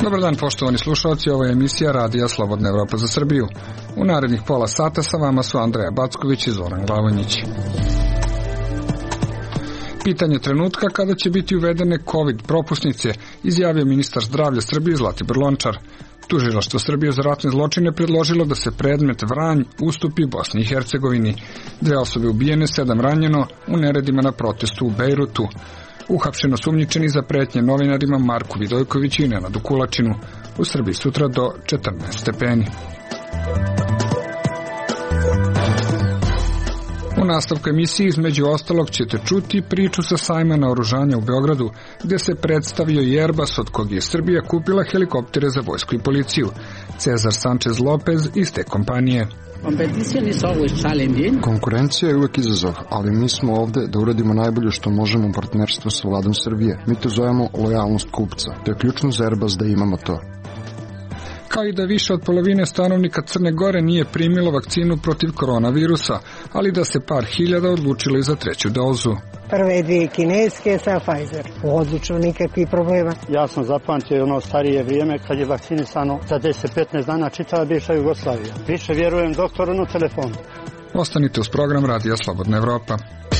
Dobar dan, poštovani slušalci, ovo je emisija Radija Slobodna Evropa za Srbiju. U narednih pola sata sa vama su Andreja Backović i Zoran Glavonjić. Pitanje trenutka kada će biti uvedene COVID propusnice, izjavio ministar zdravlja Srbije Zlatibor Lončar. Tužilaštvo Srbije za ratne zločine predložilo da se predmet Vranj ustupi Bosni i Hercegovini. 2 osobe ubijene, 7 ranjeno u neredima na protestu u Bejrutu. Uhapšeno sumnjičeni za pretnje novinarima Marku Vidojkoviću i Nenadu Kulačinu. U Srbiji sutra do 14 stepeni. U nastavku emisije između ostalog ćete čuti priču sa sajma naoružanja u Beogradu, gde se predstavio i Airbus od kog je Srbija kupila helikoptere za vojsku i policiju. Cezar Sanchez Lopez iz te kompanije. Konkurencija je uvek izazov, ali mi smo ovde da uradimo najbolje što možemo u partnerstvu sa vladom Srbije. Mi to zovemo lojalnost kupca. To je ključno za Airbus da imamo to. Kao i da više od polovine stanovnika Crne Gore nije primilo vakcinu protiv koronavirusa, ali da se par hiljada odlučilo i za 3. dozu. Prve 2 kineske sa Pfizer. Odlično, nikakvih problema. Ja sam zapamtio ono starije vrijeme kad je vakcinisano za 10-15 dana čitava bivša Jugoslavija. Više vjerujem doktoru na telefonu. Ostanite uz program Radija Slobodna Evropa.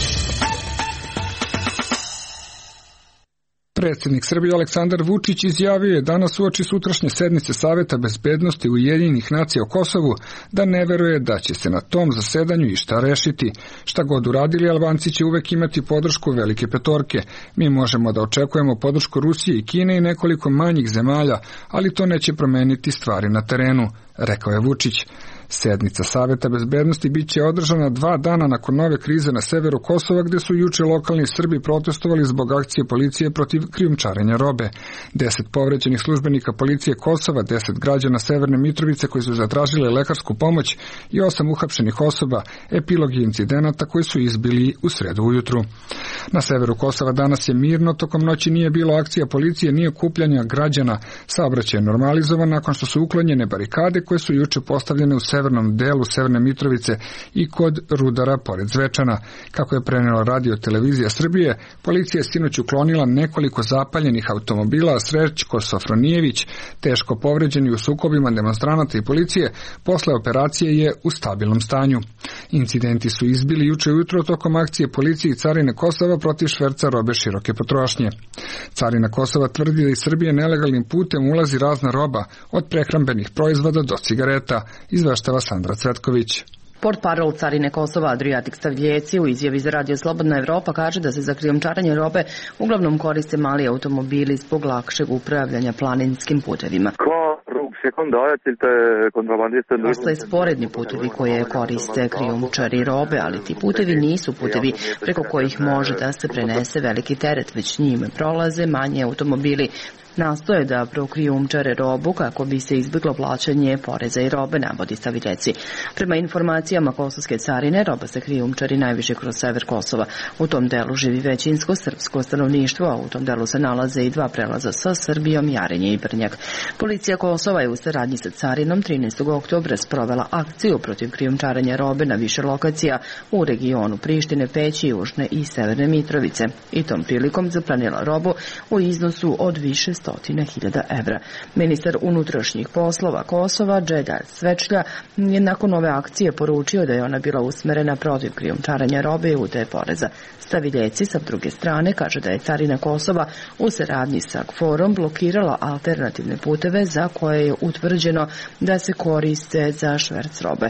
Predsjednik Srbije Aleksandar Vučić izjavio je danas uoči sutrašnje sednice Saveta bezbednosti Ujedinjenih nacija o Kosovu da ne veruje da će se na tom zasedanju išta rešiti. Šta god uradili, Albanci će uvek imati podršku Velike petorke. Mi možemo da očekujemo podršku Rusije i Kine i nekoliko manjih zemalja, ali to neće promeniti stvari na terenu, rekao je Vučić. Sednica Saveta bezbednosti bit će održana 2 dana nakon nove krize na severu Kosova, gde su juče lokalni Srbi protestovali zbog akcije policije protiv krijumčarenja robe. 10 povređenih službenika policije Kosova, 10 građana Severne Mitrovice koji su zatražili lekarsku pomoć i 8 uhapšenih osoba, epilog je incidenata koji su izbili u sredu ujutru. Na severu Kosova danas je mirno, tokom noći nije bilo akcija policije ni okupljanja građana. Saobraćaj je normalizovan nakon što su uklonjene barikade koje su juče postavljene u severnom delu Severne Mitrovice i kod Rudara pored Zvečana. Kako je prenela Radio Televizija Srbije, policija je sinoć uklonila nekoliko zapaljenih automobila, a Srećko Sofronijević, teško povređeni u sukobima demonstranata i policije, posle operacije je u stabilnom stanju. Incidenti su izbili juče ujutro tokom akcije policije i Carine Kosova protiv šverca robe široke potrošnje. Carina Kosova tvrdi da iz Srbije nelegalnim putem ulazi razna roba, od prehrambenih proizvoda do cigareta, izveštava Sandra Cvetković. Portparol Carine Kosova Adriatik Stavljeci u izjavi za Radio Slobodna Evropa kaže da se za krijumčarenje robe uglavnom koriste mali automobili zbog lakšeg upravljanja planinskim putevima. Postoje sporedni putevi koje koriste krijumčari robe, ali ti putevi nisu putevi preko kojih može da se prenese veliki teret, već njime prolaze manji automobili. Nastoje da prokrijumčare robu kako bi se izbjeglo plaćanje poreza i robe, navodi Stavljeci. Prema informacijama kosovske carine, roba se krijumčari najviše kroz sever Kosova. U tom delu živi većinsko srpsko stanovništvo, a u tom delu se nalaze i 2 prelaza sa Srbijom, Jarinje i Brnjak. Policija Kosova je u saradnji sa carinom 13. oktobra sprovela akciju protiv krijumčarenja robe na više lokacija u regionu Prištine, Peći, Južne i Severne Mitrovice. I tom prilikom zaplanila robu u iznosu od više 100.000 evra. Ministar unutrašnjih poslova Kosova, Dželjal Svečlja, je nakon ove akcije poručio da je ona bila usmerena protiv krijumčarenja robe i utaje poreza. Staviljeci sa druge strane kaže da je Carina Kosova u saradnji sa KFOR-om blokirala alternativne puteve za koje je utvrđeno da se koriste za šverc robe.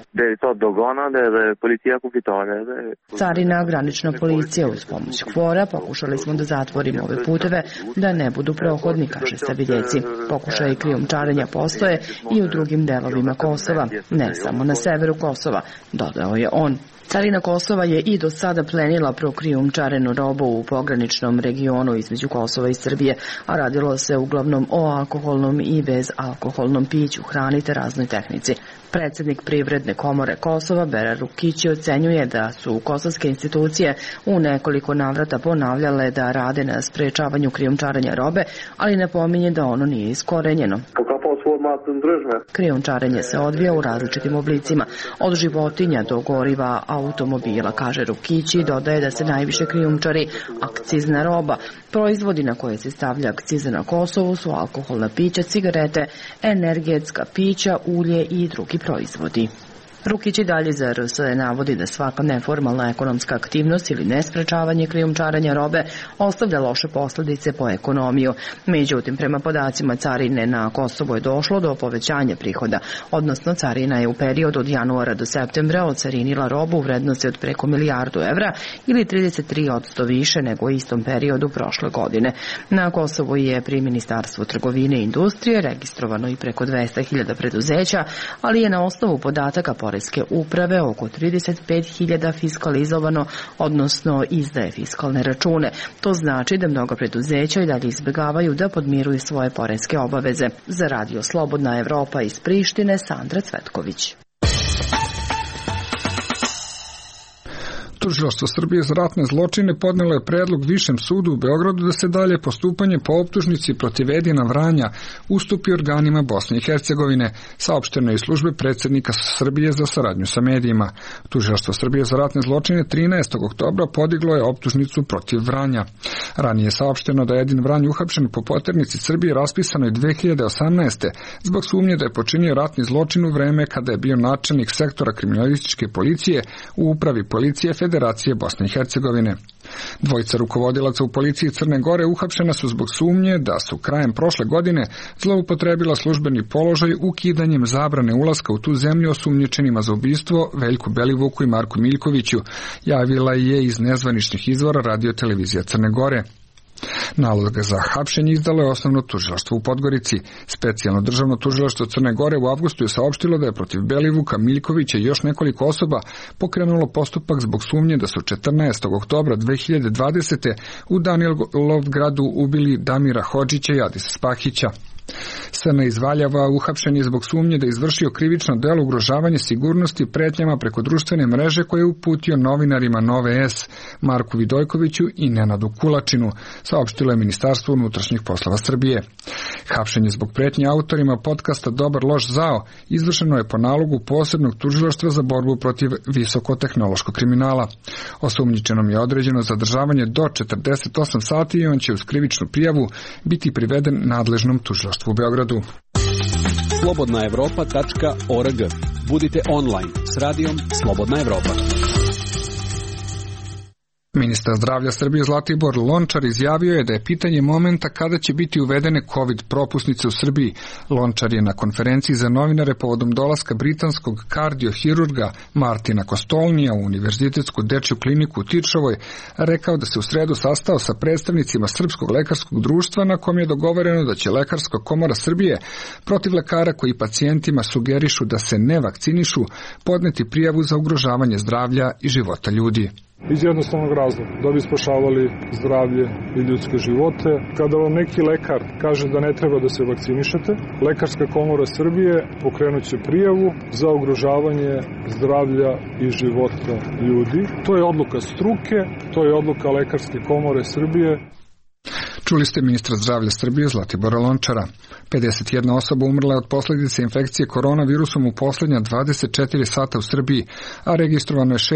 Carina, granična policija uz pomoć KFOR-a pokušali smo da zatvorimo ove puteve da ne budu prohodni, kaže Staviljeci. Pokušaji krijumčarenja postoje i u drugim delovima Kosova, ne samo na severu Kosova, dodao je on. Carina Kosova je i do sada plenila prokrijumčarenu robu u pograničnom regionu između Kosova i Srbije, a radilo se uglavnom o alkoholnom i bezalkoholnom piću, hrani te raznoj tehnici. Predsjednik Privredne komore Kosova, Bera Rukići, ocenjuje da su kosovske institucije u nekoliko navrata ponavljale da rade na sprečavanju krijumčarenja robe, ali napominje da ono nije iskorenjeno. Krijumčarenje se odvija u različitim oblicima, od životinja do goriva automobila, kaže Rukići, dodaje da se najviše krijumčari akcizna roba. Proizvodi na koje se stavlja akciza na Kosovu su alkoholna pića, cigarete, energetska pića, ulje i drugi proizvodi. Rukić i dalje za RSE navodi da svaka neformalna ekonomska aktivnost ili nesprečavanje krijumčarenja robe ostavlja loše posljedice po ekonomiju. Međutim, prema podacima carine na Kosovu je došlo do povećanja prihoda, odnosno carina je u periodu od januara do septembra ocarinila robu u vrednosti od preko milijardu evra ili 33% više nego u istom periodu prošle godine. Na Kosovu je pri Ministarstvu trgovine i industrije registrovano i preko 200.000 preduzeća, ali je na osnovu podataka Poreske uprave oko 35.000 fiskalizovano, odnosno izdaje fiskalne račune. To znači da mnoga preduzeća i dalje izbjegavaju da podmiruju svoje poreske obaveze. Za Radio Slobodna Evropa iz Prištine, Sandra Cvetković. Tužilaštvo Srbije za ratne zločine podnelo je predlog Višem sudu u Beogradu da se dalje postupanje po optužnici protiv Edina Vranja ustupi organima Bosne i Hercegovine, saopšteno je iz službe predsjednika Srbije za saradnju sa medijima. Tužilaštvo Srbije za ratne zločine 13. oktobra podiglo je optužnicu protiv Vranja. Ranije je saopšteno da je Edin Vranj uhapšen po poternici Srbije raspisanoj 2018. zbog sumnje da je počinio ratni zločin u vreme kada je bio načelnik sektora kriminalističke policije u upravi policije Federacije Bosne i Hercegovine. Dvojica rukovodilaca u policiji Crne Gore uhapšena su zbog sumnje da su krajem prošle godine zloupotrebila službeni položaj ukidanjem zabrane ulaska u tu zemlju osumnjičenima za ubistvo Veljku Belivuku i Marku Miljkoviću, javila je iz nezvaničnih izvora Radio televizija Crne Gore. Nalog za hapšenje izdalo je osnovno tužilaštvo u Podgorici. Specijalno državno tužilaštvo Crne Gore u avgustu je saopštilo da je protiv Belivuka, Miljkovića i još nekoliko osoba pokrenulo postupak zbog sumnje da su 14. oktobra 2020. u Danilovgradu ubili Damira Hodžića i Adisa Spahića. Srna iz Valjava uhapšen je zbog sumnje da je izvršio krivično delo ugrožavanja sigurnosti pretnjama preko društvene mreže koje je uputio novinarima Nove S, Marku Vidojkoviću i Nenadu Kulačinu, saopštilo je Ministarstvo unutrašnjih poslova Srbije. Hapšenje zbog pretnje autorima podcasta Dobar loš zao izvršeno je po nalogu posebnog tužilaštva za borbu protiv visokotehnološkog kriminala. Osumnjičenom je određeno zadržavanje do 48 sati i on će uz krivičnu prijavu biti priveden nadležnom tužilaštvu u Beogradu. slobodnaevropa.org. Budite online s radijom Slobodna Evropa. Ministar zdravlja Srbije Zlatibor Lončar izjavio je da je pitanje momenta kada će biti uvedene COVID propusnice u Srbiji. Lončar je na konferenciji za novinare povodom dolaska britanskog kardiohirurga Martina Kostolnija u Univerzitetsku dečju kliniku u Tiršovoj rekao da se u sredu sastao sa predstavnicima Srpskog lekarskog društva na kom je dogovoreno da će Lekarska komora Srbije protiv lekara koji pacijentima sugerišu da se ne vakcinišu podneti prijavu za ugrožavanje zdravlja i života ljudi. Iz jednostavnog razloga, da bi spašavali zdravlje i ljudske živote. Kada vam neki lekar kaže da ne treba da se vakcinišete, Lekarska komora Srbije pokrenut će prijavu za ugrožavanje zdravlja i života ljudi. To je odluka struke, to je odluka Lekarske komore Srbije. Čuli ste ministra zdravlja Srbije Zlatibora Lončara. 51 osoba umrla je od posljedice infekcije koronavirusom u posljednja 24 sata u Srbiji, a registrovano je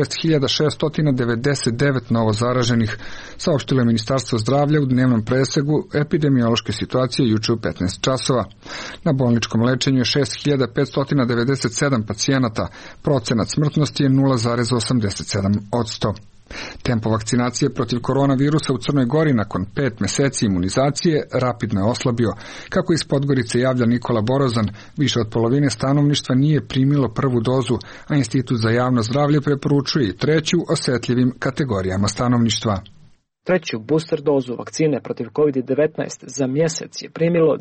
6.699 novo zaraženih, saopštilo je Ministarstvo zdravlja u dnevnom presegu epidemiološke situacije juče u 15 časova. Na bolničkom lečenju je 6.597 pacijenata, procenat smrtnosti je 0,87%. Tempo vakcinacije protiv koronavirusa u Crnoj Gori nakon 5 meseci imunizacije rapidno je oslabio. Kako iz Podgorice javlja Nikola Borozan, više od polovine stanovništva nije primilo prvu dozu, a Institut za javno zdravlje preporučuje i treću osjetljivim kategorijama stanovništva. Treću booster dozu vakcine protiv COVID-19 za mjesec je primilo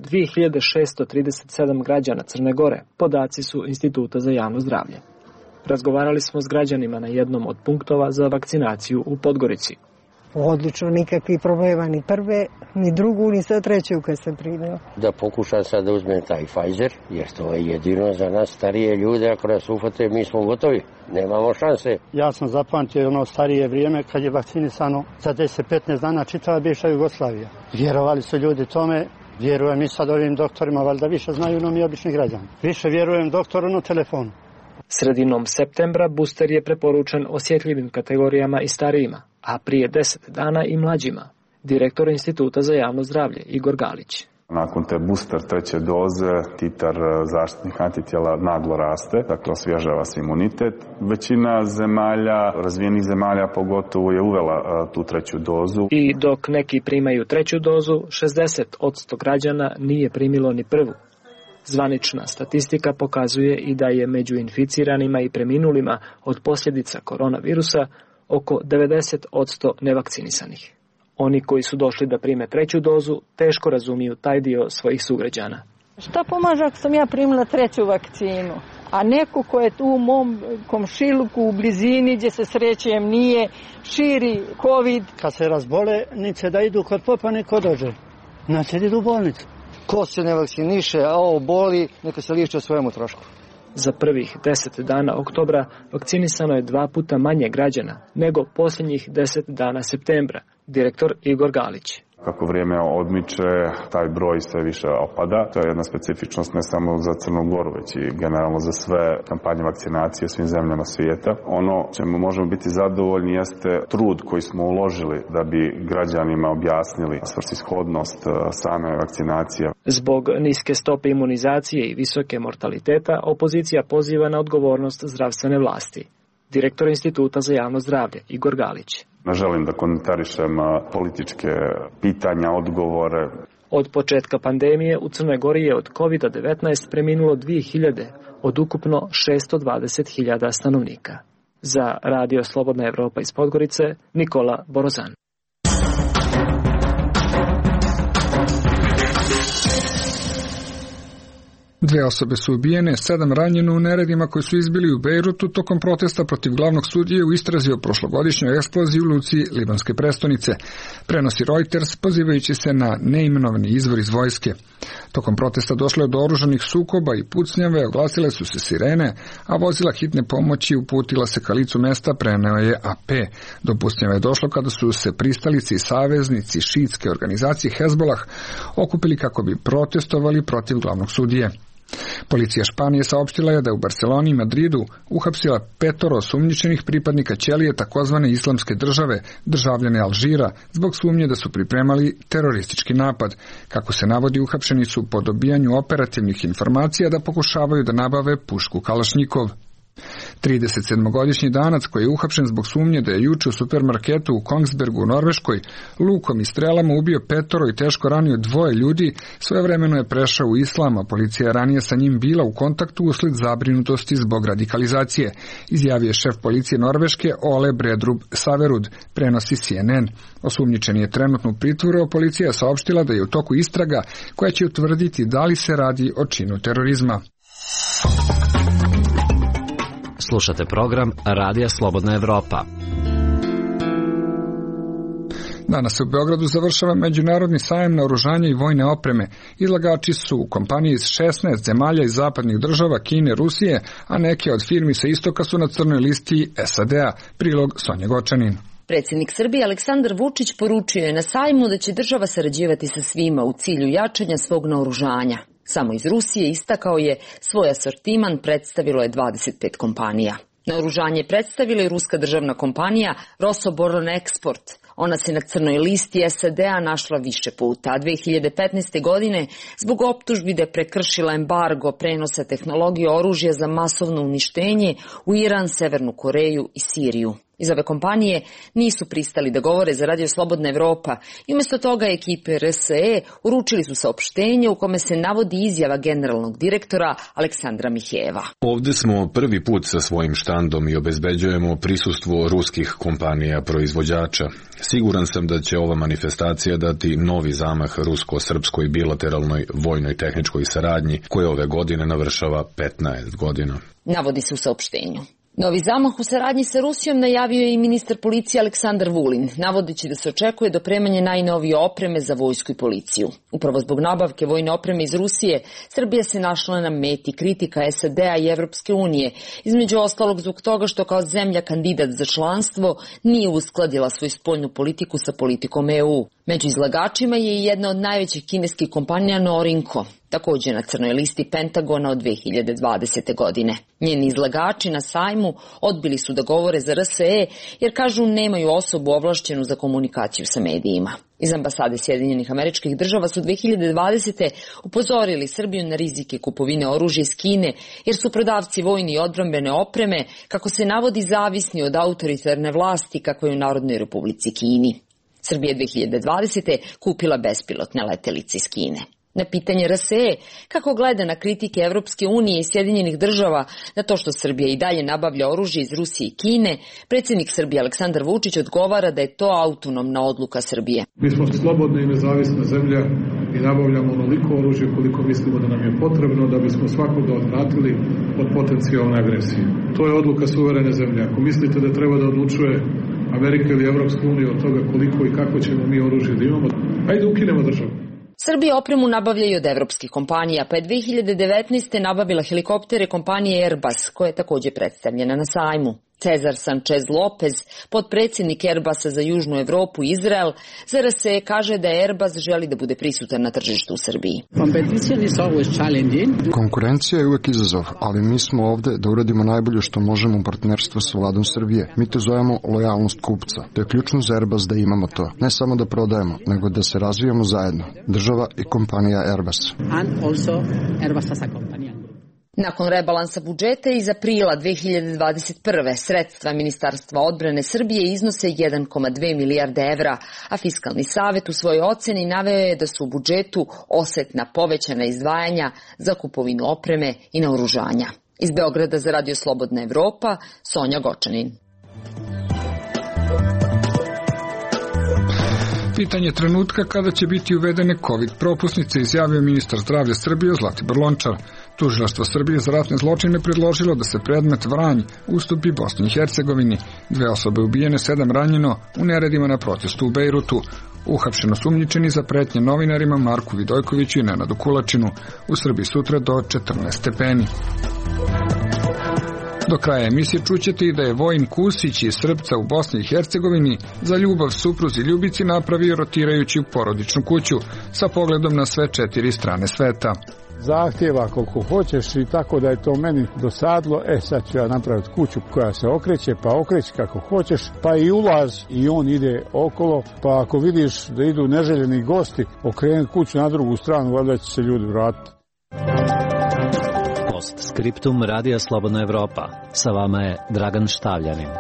2637 građana Crne Gore, podaci su Instituta za javno zdravlje. Razgovarali smo s građanima na jednom od punktova za vakcinaciju u Podgorici. Odlično, nikakvih problema, ni prve, ni drugu, ni sad treću kad sam primila. Da pokušam sad da uzmem taj Pfizer, jer to je jedino za nas starije ljude, ako nas ufate, mi smo gotovi, nemamo šanse. Ja sam zapamtio ono starije vrijeme kad je vakcinisano za 10-15 dana čitava bivša Jugoslavija. Vjerovali su ljudi tome Vjerujem i sad ovim doktorima, valjda više znaju no mi obični građani. Više vjerujem doktoru na telefonu. Sredinom septembra booster je preporučen osjetljivim kategorijama i starijima, a prije 10 dana i mlađima. Direktor Instituta za javno zdravlje Igor Galić. Nakon te booster treće doze, titar zaštitnih antitijela naglo raste, dakle osvježava se imunitet. Većina zemalja, razvijenih zemalja pogotovo, je uvela tu treću dozu. I dok neki primaju treću dozu, 60% građana nije primilo ni prvu. Zvanična statistika pokazuje i da je među inficiranima i preminulima od posljedica koronavirusa oko 90% nevakcinisanih. Oni koji su došli da prime treću dozu teško razumiju taj dio svojih sugrađana. Šta pomaže ako sam ja primila treću vakcinu, a neko ko je tu u mom komšiluku u blizini gdje se srećem nije, širi COVID. Kad se razbole, nice da idu kod popa, neko dođe. Znači idu u bolnicu. Ko se ne vakciniše, a ovo boli, neka se liječi o svojemu trošku. Za prvih 10 dana oktobra vakcinisano je 2 puta manje građana nego posljednjih 10 dana septembra. Direktor Igor Galić. Kako vrijeme odmiče, taj broj sve više opada. To je jedna specifičnost ne samo za Crnu Goru, već i generalno za sve kampanje vakcinacije svim zemljama svijeta. Ono čemu možemo biti zadovoljni jeste trud koji smo uložili da bi građanima objasnili svrsishodnost same vakcinacije. Zbog niske stope imunizacije i visoke mortaliteta, opozicija poziva na odgovornost zdravstvene vlasti. Direktor Instituta za javno zdravlje Igor Galić. Ne želim da komentarišem političke pitanja, odgovore. Od početka pandemije u Crnoj Gori je od COVID-19 preminulo 2000 od ukupno 620.000 stanovnika. Za Radio Slobodna Evropa iz Podgorice, Nikola Borozan. Dve osobe su ubijene, 7 ranjeno u neredima koji su izbili u Bejrutu tokom protesta protiv glavnog sudije u istrazi o prošlogodišnjoj eksploziji u luci libanske prestonice, prenosi Reuters pozivajući se na neimenovani izvor iz vojske. Tokom protesta došlo je do oružanih sukoba i pucnjave, oglasile su se sirene, a vozila hitne pomoći uputila se ka licu mesta, preneo je AP. Do pucnjave je došlo kada su se pristalici i saveznici šiitske organizacije Hezbolah okupili kako bi protestovali protiv glavnog sudije. Policija Španije saopštila je da je u Barceloni i Madridu uhapsila 5 osumnjičenih pripadnika ćelije takozvane islamske države, državljane Alžira, zbog sumnje da su pripremali teroristički napad. Kako se navodi, uhapšeni su po dobijanju operativnih informacija da pokušavaju da nabave pušku Kalašnikov. 37-godišnji Danac koji je uhapšen zbog sumnje da je juče u supermarketu u Kongsbergu u Norveškoj lukom i strelama ubio 5 i teško ranio 2 ljudi, svojevremeno je prešao u islam, a policija je ranije sa njim bila u kontaktu usled zabrinutosti zbog radikalizacije, izjavio je šef policije Norveške Ole Bredrup Saverud, prenosi CNN. Osumnjičeni je trenutno u pritvoru, a policija je saopštila da je u toku istraga koja će utvrditi da li se radi o činu terorizma. Slušate program Radija Slobodna Evropa. Danas se u Beogradu završava međunarodni sajam naoružanja i vojne opreme. Izlagači su kompanije iz 16 zemalja iz zapadnih država, Kine, Rusije, a neke od firmi sa istoka su na crnoj listi SAD-a. Prilog Sonja Gočanin. Predsjednik Srbije Aleksandar Vučić poručio je na sajmu da će država sarađivati sa svima u cilju jačanja svog naoružanja. Samo iz Rusije, istakao je, svoj asortiman predstavilo je 25 kompanija. Naoružanje predstavila je ruska državna kompanija Rosoboronexport. Ona se na crnoj listi SAD-a našla više puta, a 2015. godine zbog optužbi da je prekršila embargo prenosa tehnologije oružja za masovno uništenje u Iran, Severnu Koreju i Siriju. Iz ove kompanije nisu pristali da govore za Radio Slobodna Evropa i umjesto toga ekipe RSE uručili su saopštenje u kome se navodi izjava generalnog direktora Aleksandra Mihejeva. Ovdje smo prvi put sa svojim štandom i obezbeđujemo prisustvo ruskih kompanija proizvođača. Siguran sam da će ova manifestacija dati novi zamah rusko-srpskoj bilateralnoj vojnoj tehničkoj saradnji koja ove godine navršava 15 godina. Navodi se u saopštenju. Novi zamah u saradnji sa Rusijom najavio je i ministar policije Aleksandar Vulin, navodeći da se očekuje dopremanje najnovije opreme za vojsku i policiju. Upravo zbog nabavke vojne opreme iz Rusije, Srbija se našla na meti kritika SAD-a i Evropske unije, između ostalog zbog toga što kao zemlja kandidat za članstvo nije uskladila svoju spoljnu politiku sa politikom EU. Među izlagačima je i jedna od najvećih kineskih kompanija Norinco, također na crnoj listi Pentagona od 2020. godine. Njeni izlagači na sajmu odbili su da govore za RSE jer kažu nemaju osobu ovlašćenu za komunikaciju sa medijima. Iz ambasade Sjedinjenih Američkih Država su 2020. upozorili Srbiju na rizike kupovine oružja iz Kine jer su prodavci vojne i odbrambene opreme, kako se navodi, zavisni od autoritarne vlasti kakva je u Narodnoj Republici Kini. Srbija je 2020. kupila bespilotne letelice iz Kine. Na pitanje RSE kako gleda na kritike Evropske unije i Sjedinjenih Država na to što Srbija i dalje nabavlja oružje iz Rusije i Kine, predsjednik Srbije Aleksandar Vučić odgovara da je to autonomna odluka Srbije. Mi smo slobodna i nezavisna zemlja i nabavljamo onoliko oružje koliko mislimo da nam je potrebno da bismo svakoga odvratili od potencijalne agresije. To je odluka suverene zemlje. Ako mislite da treba da odlučuje Amerika ili Evropska unija od toga koliko i kako ćemo mi oružje da imamo, ajde ukinemo državu. Srbija opremu nabavlja i od evropskih kompanija, pa je 2019. nabavila helikoptere kompanije Airbus, koja je također predstavljena na sajmu. Cezar Sanchez Lopez, potpredsjednik Airbusa za Južnu Evropu i Izrael, za RSE kaže da Airbus želi da bude prisutan na tržištu u Srbiji. Konkurencija je uvek izazov, ali mi smo ovde da uradimo najbolje što možemo u partnerstvu sa vladom Srbije. Mi to zovemo lojalnost kupca. To je ključno za Airbus da imamo to. Ne samo da prodajemo, nego da se razvijamo zajedno. Država i kompanija Airbus. Nakon rebalansa budžeta iz aprila 2021. sredstva Ministarstva odbrane Srbije iznose 1,2 milijarde evra, a Fiskalni savet u svojoj oceni naveo je da su u budžetu osetna povećana izdvajanja za kupovinu opreme i naoružanja. Iz Beograda za Radio Slobodna Evropa, Sonja Gočanin. Pitanje trenutka kada će biti uvedene COVID propusnice izjavio ministar zdravlja Srbije Zlatibor Lončar. Tužilaštvo Srbije za ratne zločine predložilo da se predmet Vranj ustupi Bosni i Hercegovini. 2 osobe ubijene, 7 ranjeno u neredima na protestu u Bejrutu. Uhapšeno sumnjičeni za pretnje novinarima Marku Vidojkoviću i Nenadu Kulačinu. U Srbiji sutra do 14 stepeni. Do kraja emisije čućete i da je Vojin Kusić iz Srpca u Bosni i Hercegovini za ljubav supruzi Ljubici napravio rotirajući u porodičnu kuću sa pogledom na sve 4 strane sveta. Zahtjeva koliko hoćeš i tako da je to meni dosadlo, sad ću ja napraviti kuću koja se okreće, pa okreći kako hoćeš, pa i ulaz i on ide okolo, pa ako vidiš da idu neželjeni gosti, okrenuti kuću na drugu stranu, valjda će se ljudi vratiti. Postskriptum Radija Slobodna Evropa. Sa vama je Dragan Štavljanin.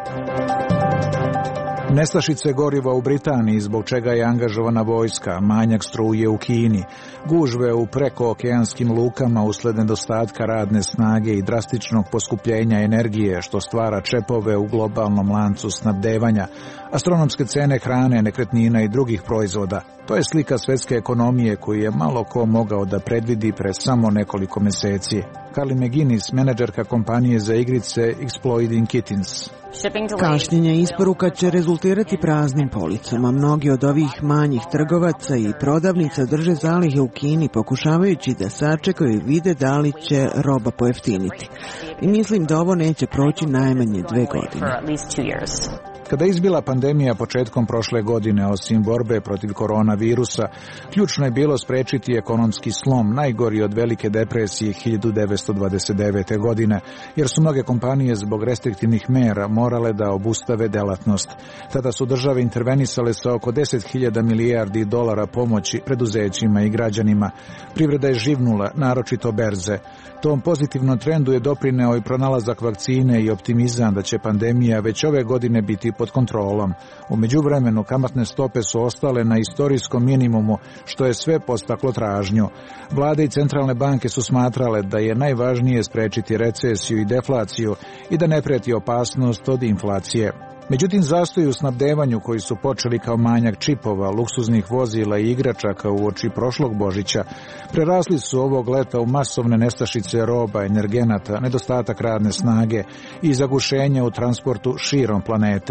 Nestašice goriva u Britaniji, zbog čega je angažovana vojska, manjak struje u Kini, gužve u prekookeanskim lukama usled nedostatka radne snage i drastičnog poskupljenja energije, što stvara čepove u globalnom lancu snabdevanja, astronomske cene hrane, nekretnina i drugih proizvoda. To je slika svetske ekonomije koju je malo ko mogao da predvidi pre samo nekoliko meseci. Carly McGuinness, menadžerka kompanije za igrice Exploiting Kittens. Kašnjenje isporuka će rezultirati praznim policama. Mnogi od ovih manjih trgovaca i prodavnica drže zalihe u Kini, pokušavajući da sačekaju i vide da li će roba pojeftiniti. I mislim da ovo neće proći najmanje 2 godine. Kada je izbila pandemija početkom prošle godine, osim borbe protiv koronavirusa, ključno je bilo sprečiti ekonomski slom, najgori od velike depresije 1929. godine, jer su mnoge kompanije zbog restriktivnih mera morale da obustave delatnost. Tada su države intervenisale sa oko 10.000 milijardi dolara pomoći preduzećima i građanima. Privreda je živnula, naročito berze. Tom pozitivnom trendu je doprineo i pronalazak vakcine i optimizam da će pandemija već ove godine biti pod kontrolom. U međuvremenu kamatne stope su ostale na istorijskom minimumu, što je sve podstaklo tražnju. Vlade i centralne banke su smatrale da je najvažnije sprečiti recesiju i deflaciju i da ne preti opasnost od inflacije. Međutim, zastoji u snabdevanju koji su počeli kao manjak čipova, luksuznih vozila i igračaka uoči prošlog Božića, prerasli su ovog leta u masovne nestašice roba, energenata, nedostatak radne snage i zagušenja u transportu širom planete.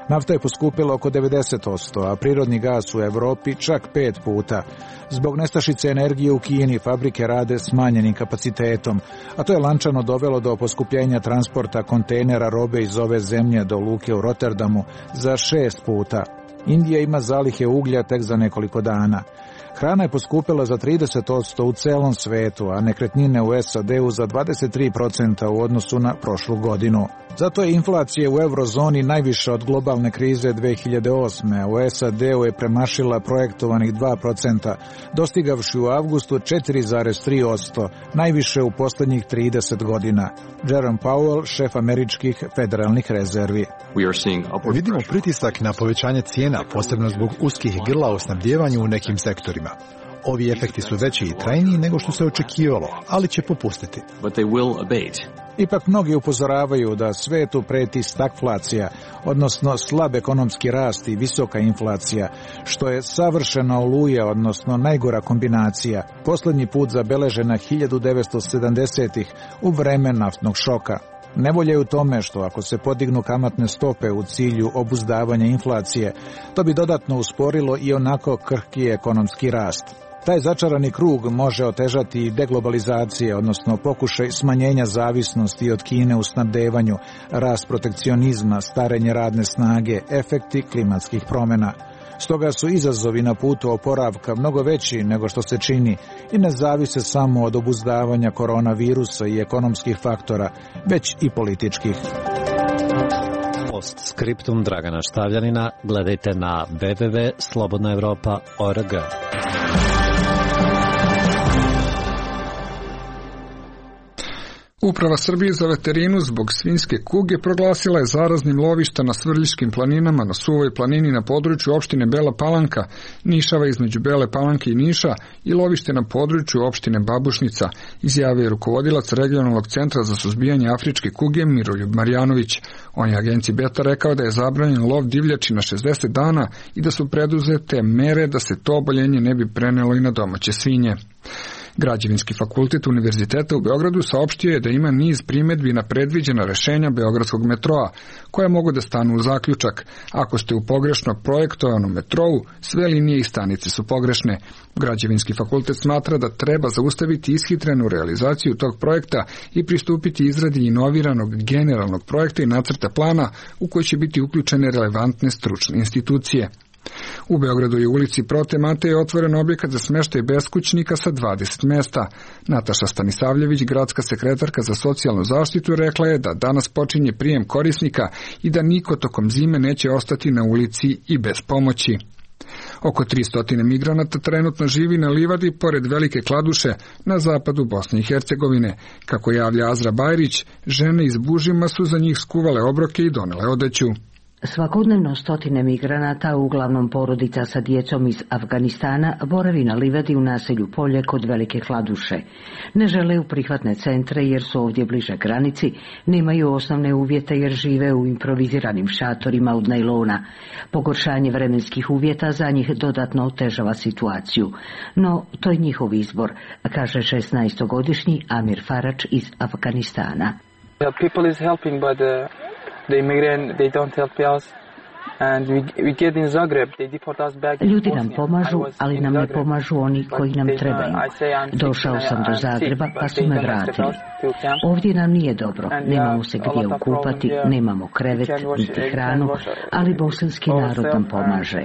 Nafta je poskupila oko 90%, a prirodni gas u Evropi čak 5 puta. Zbog nestašice energije u Kini fabrike rade smanjenim kapacitetom, a to je lančano dovelo do poskupljenja transporta kontejnera robe iz ove zemlje do luke u Rotterdamu za 6 puta. Indija ima zalihe uglja tek za nekoliko dana. Hrana je poskupila za 30% u celom svetu, a nekretnine u SAD-u za 23% u odnosu na prošlu godinu. Zato je inflacija u eurozoni najviša od globalne krize 2008. a u SAD-u je premašila projektovanih 2%, dostigavši u avgustu 4,3%, najviše u poslednjih 30 godina. Jerome Powell, šef američkih federalnih rezervi. Vidimo pritisak na povećanje cijena, posebno zbog uskih grla u snabdjevanju u nekim sektorima. Ovi efekti su veći i trajniji nego što se očekivalo, ali će popustiti. Ipak mnogi upozoravaju da svetu preti stagflacija, odnosno slab ekonomski rast i visoka inflacija, što je savršena oluja, odnosno najgora kombinacija, poslednji put zabeležena 1970-ih u vreme naftnog šoka. Nevolja je u tome što ako se podignu kamatne stope u cilju obuzdavanja inflacije, to bi dodatno usporilo i onako krhki ekonomski rast. Taj začarani krug može otežati i deglobalizacije, odnosno pokušaj smanjenja zavisnosti od Kine u snabdevanju, rast protekcionizma, starenje radne snage, efekti klimatskih promjena. Stoga su izazovi na putu oporavka mnogo veći nego što se čini i ne zavise samo od obuzdavanja koronavirusa i ekonomskih faktora, već i političkih. Postskriptum Dragana Štavljanina gledajte na www.slobodnaevropa.org. Uprava Srbije za veterinu zbog svinjske kuge proglasila je zaraznim lovišta na Svrljiškim planinama, na Suvoj planini na području opštine Bela Palanka, Nišava između Bele Palanke i Niša i lovište na području opštine Babušnica, izjavio je rukovodilac regionalnog centra za suzbijanje afričke kuge Miroljub Marjanović. On je agenciji Beta rekao da je zabranjen lov divljači na 60 dana i da su preduzete mere da se to oboljenje ne bi prenelo i na domaće svinje. Građevinski fakultet Univerziteta u Beogradu saopštio je da ima niz primedbi na predviđena rešenja Beogradskog metroa, koje mogu da stanu u zaključak. Ako ste u pogrešno projektovanom metrou, sve linije i stanice su pogrešne. Građevinski fakultet smatra da treba zaustaviti ishitrenu realizaciju tog projekta i pristupiti izradi inoviranog generalnog projekta i nacrta plana u koji će biti uključene relevantne stručne institucije. U Beogradu je u ulici Prote Mateje otvoren objekat za smeštaj beskućnika sa 20 mesta. Nataša Stanisavljević, gradska sekretarka za socijalnu zaštitu, rekla je da danas počinje prijem korisnika i da niko tokom zime neće ostati na ulici i bez pomoći. Oko 300 migranata trenutno živi na livadi pored Velike Kladuše na zapadu Bosne i Hercegovine. Kako javlja Azra Bajrić, žene iz Bužima su za njih skuvale obroke i donele odeću. Svakodnevno stotine migranata, uglavnom porodica sa djecom iz Afganistana, boravi na livadi u naselju Polje kod Velike Kladuše. Ne žele u prihvatne centre jer su ovdje bliže granici, nemaju osnovne uvjete jer žive u improviziranim šatorima od najlona. Pogoršanje vremenskih uvjeta za njih dodatno otežava situaciju. No, to je njihov izbor, kaže 16-godišnji Amir Farač iz Afganistana. Ljudi nam pomažu, ali nam ne pomažu oni koji nam trebaju. Došao sam do Zagreba pa su me vratili. Ovdje nam nije dobro, nemamo se gdje okupati, nemamo krevet, niti hranu, ali bosanski narod nam pomaže.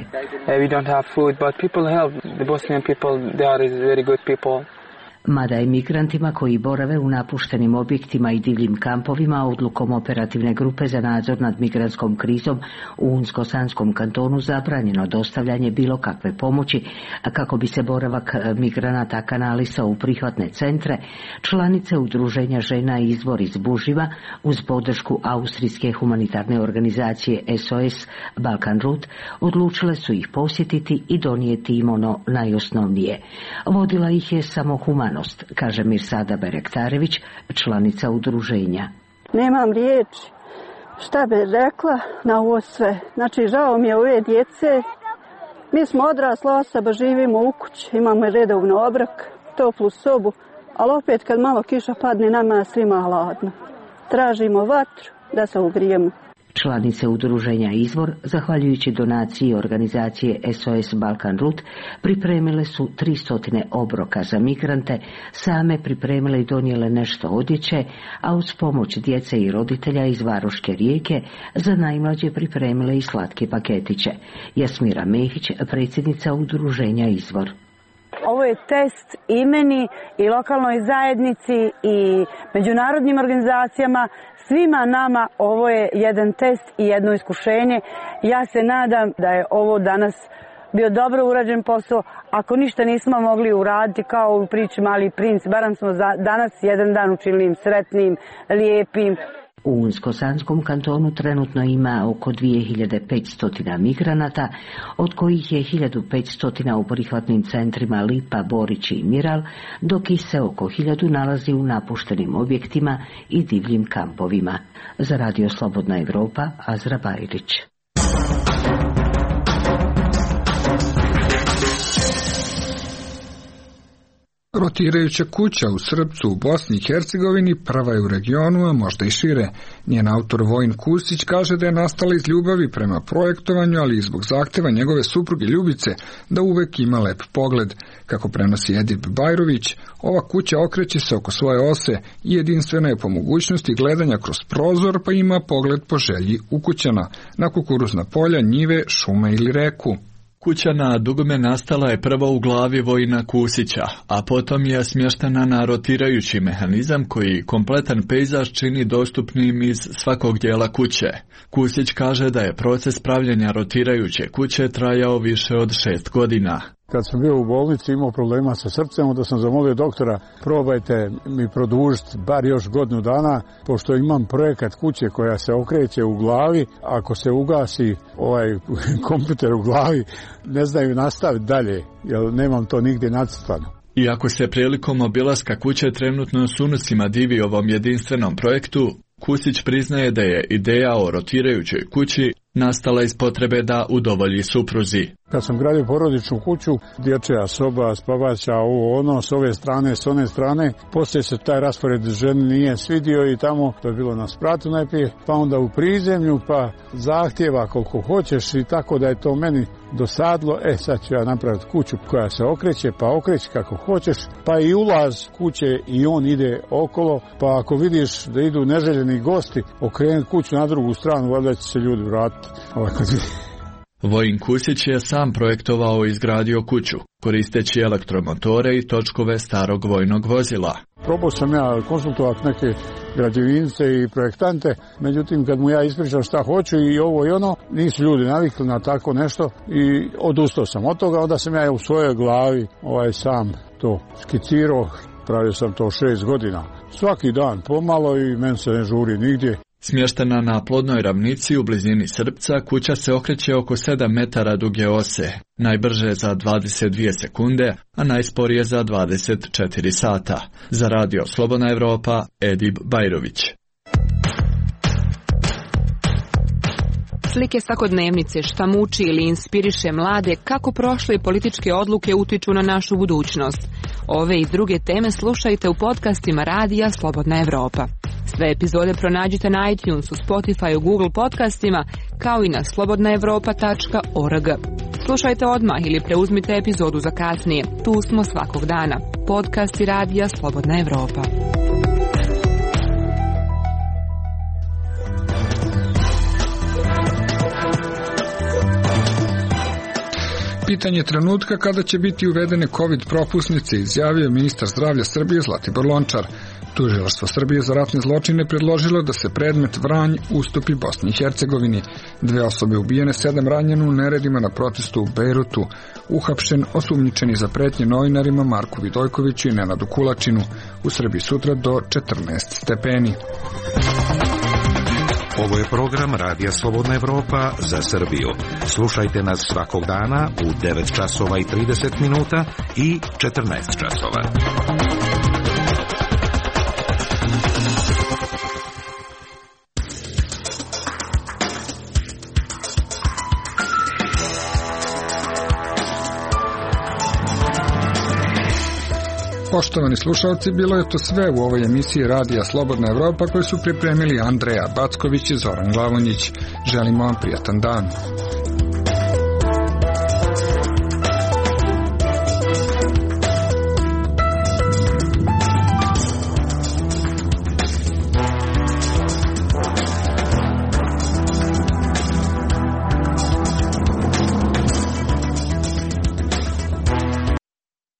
Mada je migrantima koji borave u napuštenim objektima i divljim kampovima odlukom operativne grupe za nadzor nad migrantskom krizom u Unsko-Sanskom kantonu zabranjeno dostavljanje bilo kakve pomoći, a kako bi se boravak migranata kanalisao u prihvatne centre, članice udruženja žena Izvor iz Buživa uz podršku austrijske humanitarne organizacije SOS Balkan Route odlučile su ih posjetiti i donijeti im ono najosnovnije. Vodila ih je samo humanost, kaže Mirsada Berektarević, članica udruženja. Nemam riječi. Šta bi rekla na ovo sve? Znači, žao mi je ove djece. Mi smo odrasla osoba, živimo u kući, imamo redovno obrok, toplu sobu, ali opet kad malo kiša padne, nama je svima hladno. Tražimo vatru da se ugrijemo. Članice udruženja Izvor, zahvaljujući donaciji organizacije SOS Balkan Route, pripremile su 300 obroka za migrante, same pripremile i donijele nešto odjeće, a uz pomoć djece i roditelja iz Varoške Rijeke za najmlađe pripremile i slatke paketiće. Jasmira Mehić, predsjednica udruženja Izvor. Ovo je test i meni i lokalnoj zajednici i međunarodnim organizacijama. Svima nama ovo je jedan test i jedno iskušenje. Ja se nadam da je ovo danas bio dobro urađen posao. Ako ništa nismo mogli uraditi kao u priči Mali princ, barem smo danas jedan dan učinili sretnim, lijepim. U Unsko-Sanskom kantonu trenutno ima oko 2500 migranata, od kojih je 1500 u prihvatnim centrima Lipa, Borić i Miral, dok ih se oko 1000 nalazi u napuštenim objektima i divljim kampovima. Za Radio Slobodna Evropa, Azra Bajrić. Rotirajuća kuća u Srpcu u Bosni i Hercegovini prva je u regionu, a možda i šire. Njen autor Vojin Kusić kaže da je nastala iz ljubavi prema projektovanju, ali i zbog zahteva njegove supruge Ljubice da uvek ima lep pogled. Kako prenosi Edip Bajrović, ova kuća okreće se oko svoje ose i jedinstvena je po mogućnosti gledanja kroz prozor, pa ima pogled po želji ukućana na kukuruzna polja, njive, šume ili reku. Kuća na dugome nastala je prvo u glavi Vojina Kusića, a potom je smještena na rotirajući mehanizam koji kompletan pejzaž čini dostupnim iz svakog dijela kuće. Kusić kaže da je proces pravljenja rotirajuće kuće trajao više od 6 godina. Kad sam bio u bolnici imao problema sa srcem, onda sam zamolio doktora, probajte mi produžiti bar još godinu dana, pošto imam projekat kuće koja se okreće u glavi, ako se ugasi ovaj kompjuter u glavi, ne znaju nastaviti dalje, jer nemam to nigdje nacrtano. Iako se prilikom obilaska kuće trenutno s unucima divi ovom jedinstvenom projektu, Kusić priznaje da je ideja o rotirajućoj kući nastala iz potrebe da udovolji supruzi. Kad sam gradio porodičnu kuću, dječja soba, spavaća, ovo ono, s ove strane, s one strane, poslije se taj raspored ženi nije svidio i tamo to je bilo na spratu najprije, pa onda u prizemlju, pa zahtjeva koliko hoćeš i tako da je to meni dosadlo. Sad ću ja napraviti kuću koja se okreće, pa okreći kako hoćeš, pa i ulaz kuće i on ide okolo, pa ako vidiš da idu neželjeni gosti, okrenuti kuću na drugu stranu, valjda će se ljudi vratiti. Vojin Kusić je sam projektovao i izgradio kuću, koristeći elektromotore i točkove starog vojnog vozila. Probao sam ja konsultovati neke građevince i projektante, međutim kad mu ja ispričam šta hoću i ovo i ono, nisu ljudi navikli na tako nešto i odustao sam od toga, onda sam ja u svojoj glavi sam to skicirao, pravio sam to 6 godina. Svaki dan pomalo i meni se ne žuri nigdje. Smještena na plodnoj ravnici u blizini Srpca, kuća se okreće oko 7 metara duge ose, najbrže za 22 sekunde, a najsporije za 24 sata. Za Radio Slobodna Evropa, Edip Bajrović. Slike svakodnevnice, šta muči ili inspiriše mlade, kako prošle političke odluke utiču na našu budućnost. Ove i druge teme slušajte u podcastima Radija Slobodna Evropa. Sve epizode pronađite na iTunesu, Spotify, Google podcastima, kao i na slobodnaevropa.org. Slušajte odmah ili preuzmite epizodu za kasnije. Tu smo svakog dana. Podcasti Radija Slobodna Evropa. Pitanje trenutka kada će biti uvedene COVID propusnice izjavio ministar zdravlja Srbije Zlatibor Lončar. Tužilaštvo Srbije za ratne zločine predložilo da se predmet Vranj ustupi Bosni i Hercegovini. 2 osobe ubijene, 7 ranjeno u neredima na protestu u Bejrutu. Uhapšen osumnjičeni za pretnje novinarima Marku Vidojkoviću i Nenadu Kulačinu. U Srbiji sutra do 14 stepeni. Ovo je program Radija Slobodna Evropa za Srbiju. Slušajte nas svakog dana u 9 časova i 30 minuta i 14 časova. Poštovani slušalci, bilo je to sve u ovoj emisiji Radija Slobodna Evropa koju su pripremili Andreja Backović i Zoran Glavonjić. Želimo vam prijatan dan.